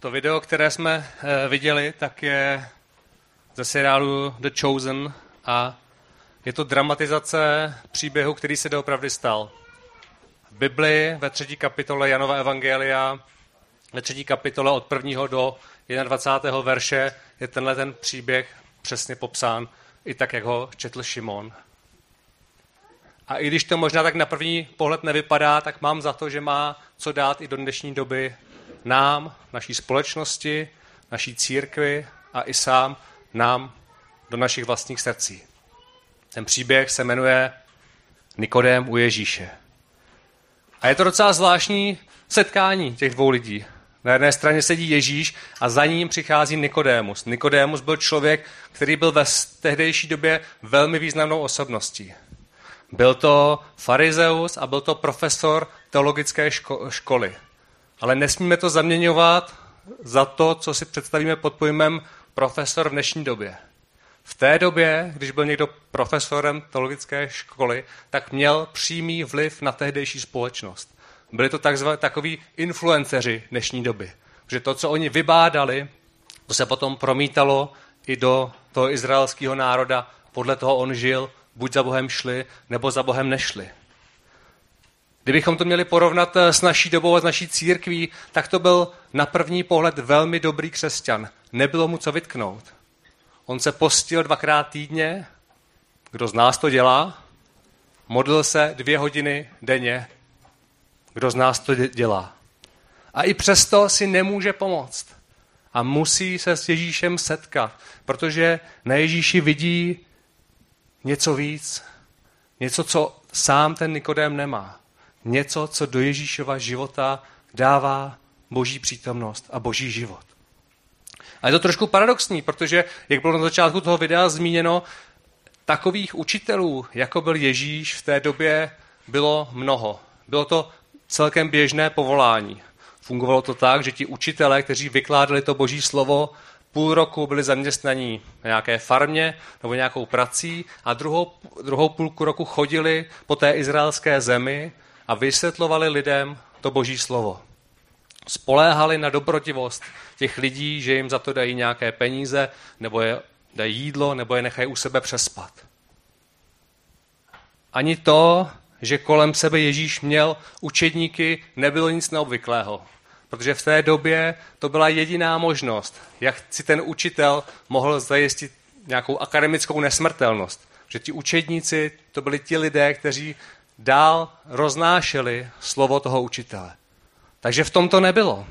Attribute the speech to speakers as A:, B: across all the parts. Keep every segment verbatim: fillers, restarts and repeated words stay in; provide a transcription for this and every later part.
A: To video, které jsme viděli, tak je ze seriálu The Chosen a je to dramatizace příběhu, který se doopravdy stal. V Bibli ve třetí kapitole Janova evangelia, ve třetí kapitole od prvního do dvacátého prvního verše je tenhle ten příběh přesně popsán, i tak, jak ho četl Šimon. A i když to možná tak na první pohled nevypadá, tak mám za to, že má co dát i do dnešní doby nám, naší společnosti, naší církvi a i sám nám do našich vlastních srdcí. Ten příběh se jmenuje Nikodém u Ježíše. A je to docela zvláštní setkání těch dvou lidí. Na jedné straně sedí Ježíš a za ním přichází Nikodémus. Nikodémus byl člověk, který byl ve tehdejší době velmi významnou osobností. Byl to farizeus a byl to profesor teologické ško- školy. Ale nesmíme to zaměňovat za to, co si představíme pod pojmem profesor v dnešní době. V té době, když byl někdo profesorem teologické školy, tak měl přímý vliv na tehdejší společnost. Byli to takzvaní takoví influenceři dnešní doby. Protože to, co oni vybádali, to se potom promítalo i do toho izraelského národa. Podle toho on žil, buď za Bohem šli, nebo za Bohem nešli. Kdybychom to měli porovnat s naší dobou a s naší církví, tak to byl na první pohled velmi dobrý křesťan. Nebylo mu co vytknout. On se postil dvakrát týdně, kdo z nás to dělá, modlil se dvě hodiny denně, kdo z nás to dělá. A i přesto si nemůže pomoct. A musí se s Ježíšem setkat, protože na Ježíši vidí něco víc, něco, co sám ten Nikodém nemá. Něco, co do Ježíšova života dává boží přítomnost a boží život. A je to trošku paradoxní, protože, jak bylo na začátku toho videa zmíněno, takových učitelů, jako byl Ježíš, v té době bylo mnoho. Bylo to celkem běžné povolání. Fungovalo to tak, že ti učitelé, kteří vykládali to boží slovo, půl roku byli zaměstnaní na nějaké farmě nebo nějakou prací a druhou, druhou půlku roku chodili po té izraelské zemi a vysvětlovali lidem to boží slovo. Spoléhali na dobrotivost těch lidí, že jim za to dají nějaké peníze, nebo je dají jídlo, nebo je nechají u sebe přespat. Ani to, že kolem sebe Ježíš měl učedníky, nebylo nic neobvyklého. Protože v té době to byla jediná možnost, jak si ten učitel mohl zajistit nějakou akademickou nesmrtelnost. Že ti učedníci, to byli ti lidé, kteří dál roznášeli slovo toho učitele. Takže v tom to nebylo.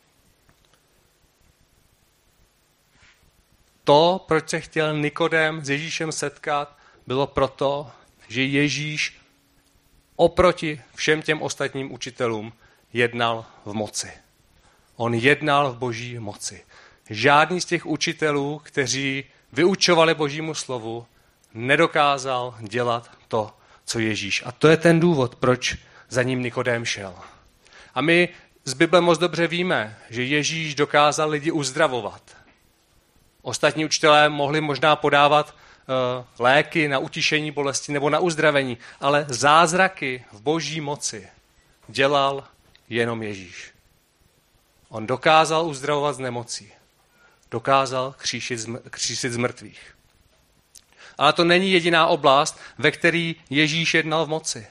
A: To, proč se chtěl Nikodém s Ježíšem setkat, bylo proto, že Ježíš oproti všem těm ostatním učitelům jednal v moci. On jednal v boží moci. Žádný z těch učitelů, kteří vyučovali božímu slovu, nedokázal dělat to, co Ježíš. A to je ten důvod, proč za ním Nikodém šel. A my z Bible moc dobře víme, že Ježíš dokázal lidi uzdravovat. Ostatní učitelé mohli možná podávat uh, léky na utišení bolesti nebo na uzdravení, ale zázraky v boží moci dělal jenom Ježíš. On dokázal uzdravovat z nemocí. Dokázal křísit z mrtvých. Ale to není jediná oblast, ve které Ježíš jednal v moci.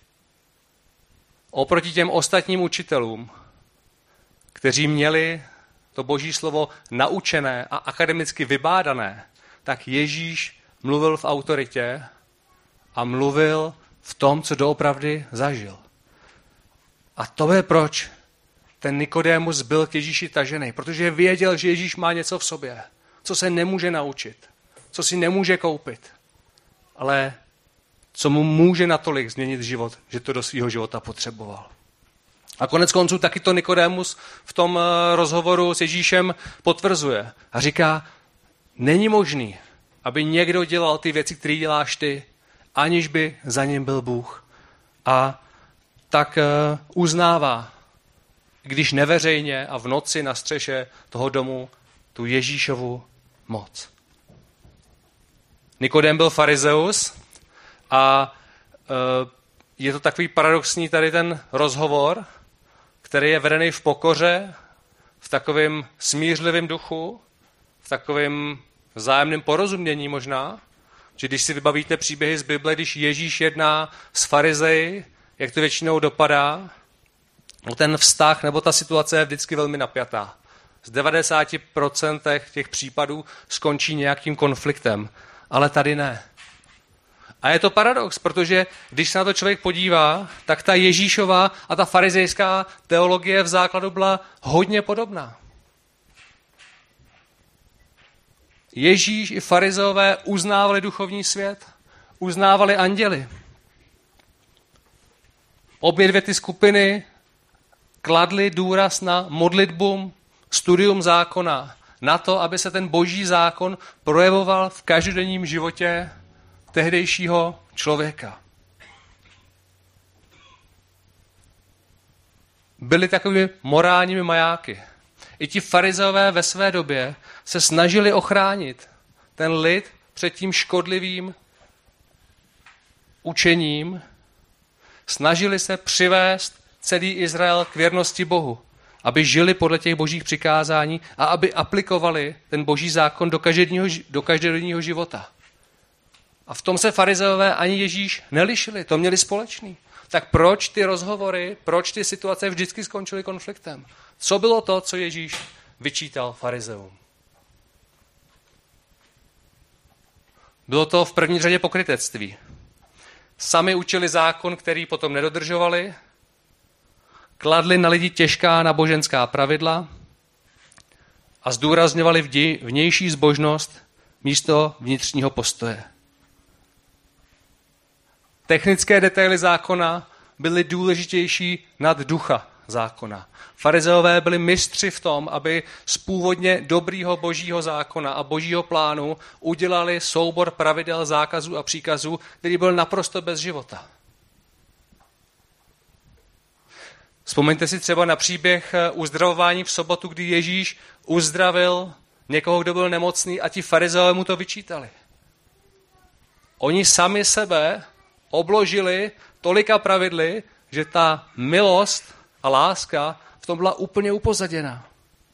A: Oproti těm ostatním učitelům, kteří měli to boží slovo naučené a akademicky vybádané, tak Ježíš mluvil v autoritě a mluvil v tom, co doopravdy zažil. A to je proč ten Nikodémus byl k Ježíši tažený, protože věděl, že Ježíš má něco v sobě, co se nemůže naučit, co si nemůže koupit, ale co mu může natolik změnit život, že to do svého života potřeboval. A konec konců taky to Nikodémus v tom rozhovoru s Ježíšem potvrzuje a říká, není možný, aby někdo dělal ty věci, které děláš ty, aniž by za ním byl Bůh. A tak uznává, když neveřejně a v noci na střeše toho domu, tu Ježíšovu moc. Nikodém byl farizeus a je to takový paradoxní tady ten rozhovor, který je vedený v pokoře, v takovém smířlivém duchu, v takovém vzájemném porozumění možná, že když si vybavíte příběhy z Bible, když Ježíš jedná s farizeji, jak to většinou dopadá, ten vztah nebo ta situace je vždycky velmi napjatá. Z devadesát procent těch případů skončí nějakým konfliktem, ale tady ne. A je to paradox, protože když se na to člověk podívá, tak ta Ježíšova a ta farizejská teologie v základu byla hodně podobná. Ježíš i farizeové uznávali duchovní svět, uznávali anděly. Obě dvě ty skupiny kladly důraz na modlitbu, studium zákona, na to, aby se ten boží zákon projevoval v každodenním životě tehdejšího člověka. Byli takovými morálními majáky. I ti farizeové ve své době se snažili ochránit ten lid před tím škodlivým učením, snažili se přivést celý Izrael k věrnosti Bohu, aby žili podle těch božích přikázání a aby aplikovali ten boží zákon do každodenního, do každodenního života. A v tom se farizeové ani Ježíš nelišili, to měli společný. Tak proč ty rozhovory, proč ty situace vždycky skončily konfliktem? Co bylo to, co Ježíš vyčítal farizeům? Bylo to v první řadě pokrytectví. Sami učili zákon, který potom nedodržovali, kladli na lidi těžká náboženská pravidla a zdůrazňovali vnější zbožnost místo vnitřního postoje. Technické detaily zákona byly důležitější nad ducha zákona. Farizeové byli mistři v tom, aby z původně dobrýho božího zákona a božího plánu udělali soubor pravidel, zákazů a příkazů, který byl naprosto bez života. Vzpomeňte si třeba na příběh uzdravování v sobotu, kdy Ježíš uzdravil někoho, kdo byl nemocný a ti farizeové mu to vyčítali. Oni sami sebe obložili tolika pravidly, že ta milost a láska v tom byla úplně upozaděná.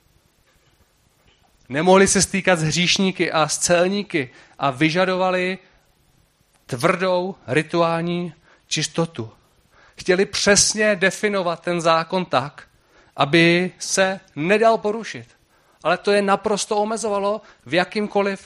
A: Nemohli se stýkat s hříšníky a s celníky a vyžadovali tvrdou rituální čistotu. Chtěli přesně definovat ten zákon tak, aby se nedal porušit. Ale to je naprosto omezovalo v jakýmkoliv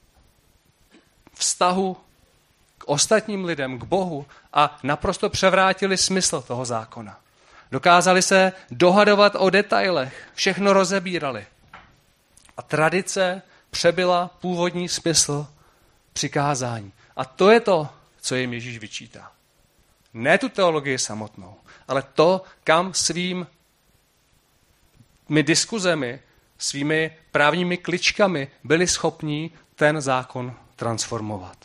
A: vztahu k ostatním lidem, k Bohu a naprosto převrátili smysl toho zákona. Dokázali se dohadovat o detailech, všechno rozebírali. A tradice přebyla původní smysl přikázání. A to je to, co jim Ježíš vyčítá. Ne tu teologii samotnou, ale to, kam svými diskuzemi, svými právními kličkami byli schopní ten zákon transformovat.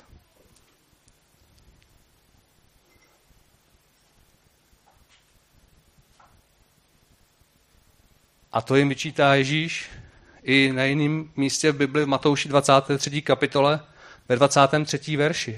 A: A to jim vyčítá Ježíš i na jiném místě v Bibli v Matouši dvacáté třetí kapitole ve dvacátém třetím verši.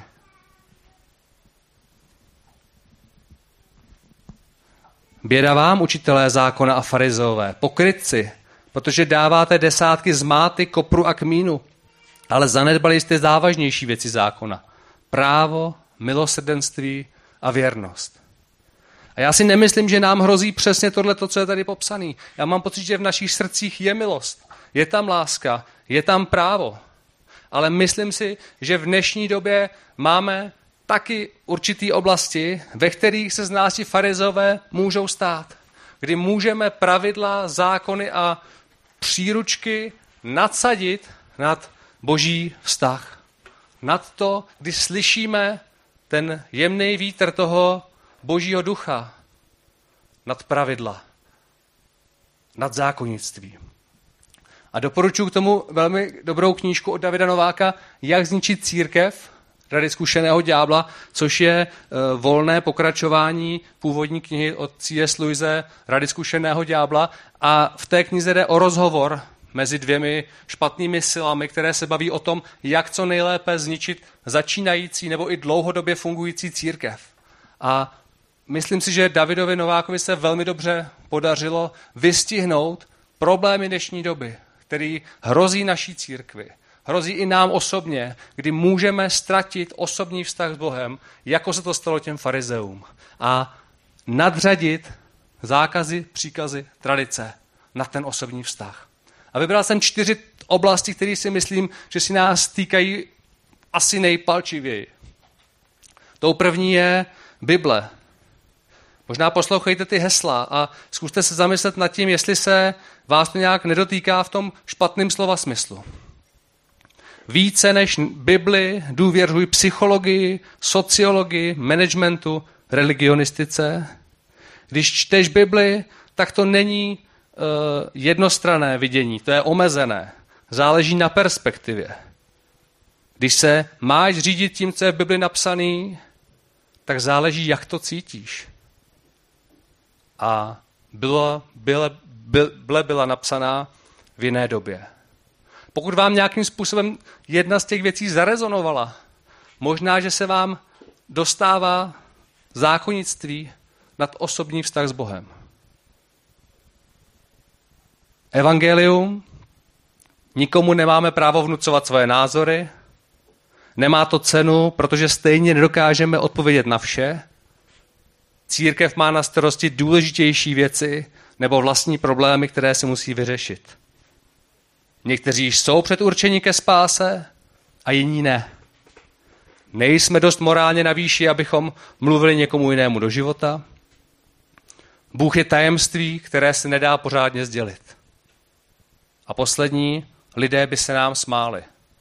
A: Běda vám, učitelé zákona a farizeové, pokrytci, protože dáváte desátky z máty, kopru a kmínu, ale zanedbali jste závažnější věci zákona. Právo, milosrdenství a věrnost. A já si nemyslím, že nám hrozí přesně tohle, co je tady popsané. Já mám pocit, že v našich srdcích je milost, je tam láska, je tam právo. Ale myslím si, že v dnešní době máme taky určitý oblasti, ve kterých se z nás ti farizové můžou stát. Kdy můžeme pravidla, zákony a příručky nadsadit nad boží vztah. Nad to, kdy slyšíme ten jemný vítr toho božího ducha, nad pravidla, nad zákonnictví. A doporučuji k tomu velmi dobrou knížku od Davida Nováka Jak zničit církev, Rady zkušeného ďábla, což je uh, volné pokračování původní knihy od C S Lewise Rady zkušeného ďábla. A v té knize jde o rozhovor mezi dvěmi špatnými silami, které se baví o tom, jak co nejlépe zničit začínající nebo i dlouhodobě fungující církev. A myslím si, že Davidovi Novákovi se velmi dobře podařilo vystihnout problémy dnešní doby, který hrozí naší církvi, hrozí i nám osobně, kdy můžeme ztratit osobní vztah s Bohem, jako se to stalo těm farizeům, a nadřadit zákazy, příkazy, tradice na ten osobní vztah. A vybral jsem čtyři oblasti, které si myslím, že si nás týkají asi nejpalčivěji. Tou první je Bible. Možná poslouchejte ty hesla a zkuste se zamyslet nad tím, jestli se vás to nějak nedotýká v tom špatném slova smyslu. Více než Bibli důvěřuj psychologii, sociologii, managementu, religionistice. Když čteš Bibli, tak to není uh, jednostranné vidění, to je omezené. Záleží na perspektivě. Když se máš řídit tím, co je v Bibli napsaný, tak záleží, jak to cítíš. A byla, byla, byla, byla napsaná v jiné době. Pokud vám nějakým způsobem jedna z těch věcí zarezonovala, možná, že se vám dostává zákonnictví nad osobní vztah s Bohem. Evangelium, nikomu nemáme právo vnucovat svoje názory, nemá to cenu, protože stejně nedokážeme odpovědět na vše. Církev má na starosti důležitější věci nebo vlastní problémy, které si musí vyřešit. Někteří jsou předurčeni ke spáse a jiní ne. Nejsme dost morálně na výši, abychom mluvili někomu jinému do života. Bůh je tajemství, které se nedá pořádně sdělit. A poslední, lidé by se nám smáli.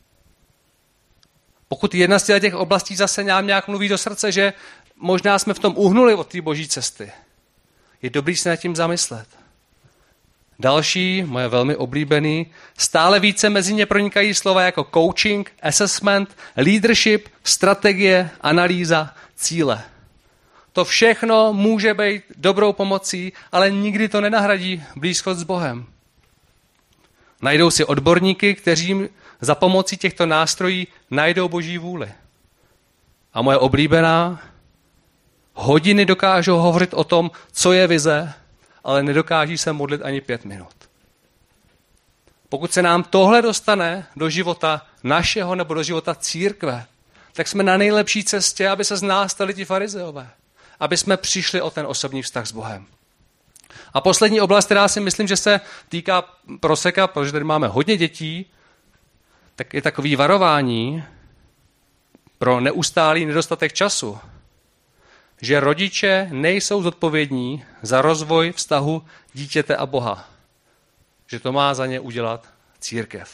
A: Pokud jedna z těch oblastí zase nám nějak mluví do srdce, že možná jsme v tom uhnuli od té boží cesty, je dobrý se nad tím zamyslet. Další, moje velmi oblíbený, stále více mezi ně pronikají slova jako coaching, assessment, leadership, strategie, analýza, cíle. To všechno může být dobrou pomocí, ale nikdy to nenahradí blízkost s Bohem. Najdou si odborníky, kteří za pomocí těchto nástrojů najdou boží vůli. A moje oblíbená, hodiny dokážou hovořit o tom, co je vize, ale nedokáží se modlit ani pět minut. Pokud se nám tohle dostane do života našeho nebo do života církve, tak jsme na nejlepší cestě, aby se z nás stali ti farizeové. Aby jsme přišli o ten osobní vztah s Bohem. A poslední oblast, která si myslím, že se týká proseka, protože tady máme hodně dětí, tak je takový varování pro neustálý nedostatek času, že rodiče nejsou zodpovědní za rozvoj vztahu dítěte a Boha. Že to má za ně udělat církev.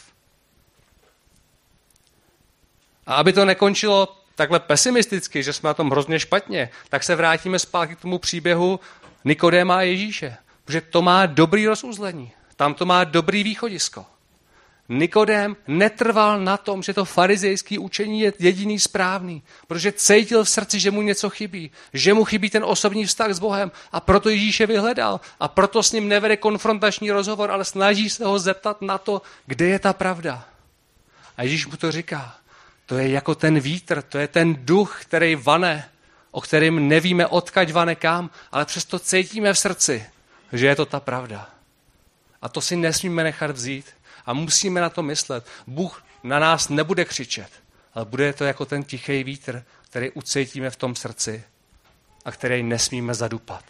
A: A aby to nekončilo takhle pesimisticky, že jsme na tom hrozně špatně, tak se vrátíme zpátky k tomu příběhu Nikodéma a Ježíše. Protože to má dobrý rozuzlení. Tam to má dobrý východisko. Nikodém netrval na tom, že to farizejské učení je jediný správný, protože cítil v srdci, že mu něco chybí, že mu chybí ten osobní vztah s Bohem a proto Ježíše vyhledal a proto s ním nevede konfrontační rozhovor, ale snaží se ho zeptat na to, kde je ta pravda. A Ježíš mu to říká, to je jako ten vítr, to je ten duch, který vane, o kterém nevíme odkaď vane kam, ale přesto cítíme v srdci, že je to ta pravda. A to si nesmíme nechat vzít. A musíme na to myslet. Bůh na nás nebude křičet, ale bude to jako ten tichý vítr, který ucítíme v tom srdci a který nesmíme zadupat.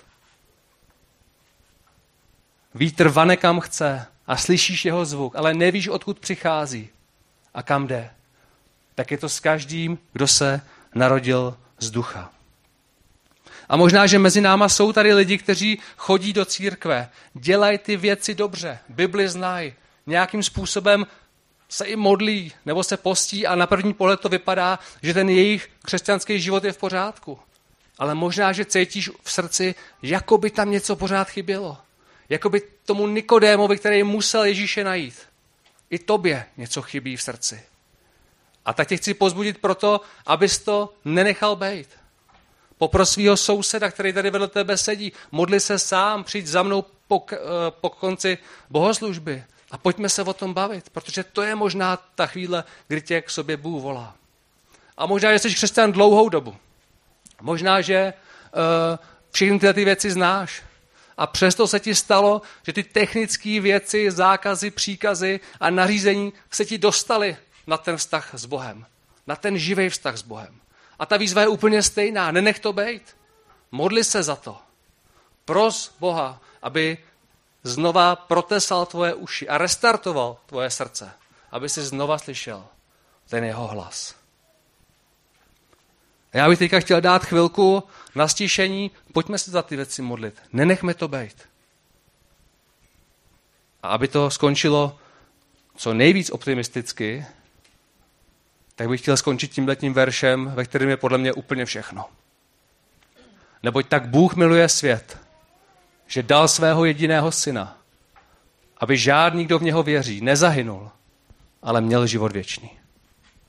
A: Vítr vane kam chce a slyšíš jeho zvuk, ale nevíš, odkud přichází a kam jde. Tak je to s každým, kdo se narodil z ducha. A možná, že mezi náma jsou tady lidi, kteří chodí do církve, dělají ty věci dobře, Bibli znají, nějakým způsobem se i modlí nebo se postí a na první pohled to vypadá, že ten jejich křesťanský život je v pořádku. Ale možná, že cítíš v srdci, jako by tam něco pořád chybělo. Jako by tomu Nikodémovi, který musel Ježíše najít. I tobě něco chybí v srdci. A tak tě chci pozbudit proto, abys to nenechal bejt. Popros svého souseda, který tady vedle tebe sedí, modli se sám, přijď za mnou po, po konci bohoslužby. A pojďme se o tom bavit, protože to je možná ta chvíle, kdy tě k sobě Bůh volá. A možná, že jsi křesťan dlouhou dobu. Možná, že uh, všechny tyhle ty věci znáš. a přesto se ti stalo, že ty technické věci, zákazy, příkazy a nařízení se ti dostaly na ten vztah s Bohem. Na ten živý vztah s Bohem. A ta výzva je úplně stejná. Nenech to bejt. Modli se za to. Pros Boha, aby znova protesal tvoje uši a restartoval tvoje srdce. Aby si znova slyšel ten jeho hlas. Já bych teďka chtěl dát chvilku na stišení. Pojďme se za ty věci modlit. Nenechme to bejt. A aby to skončilo co nejvíc optimisticky, tak bych chtěl skončit tímhletím veršem, ve kterém je podle mě úplně všechno. Neboť tak Bůh miluje svět, že dal svého jediného syna, aby žádný, kdo v něho věří, nezahynul, ale měl život věčný.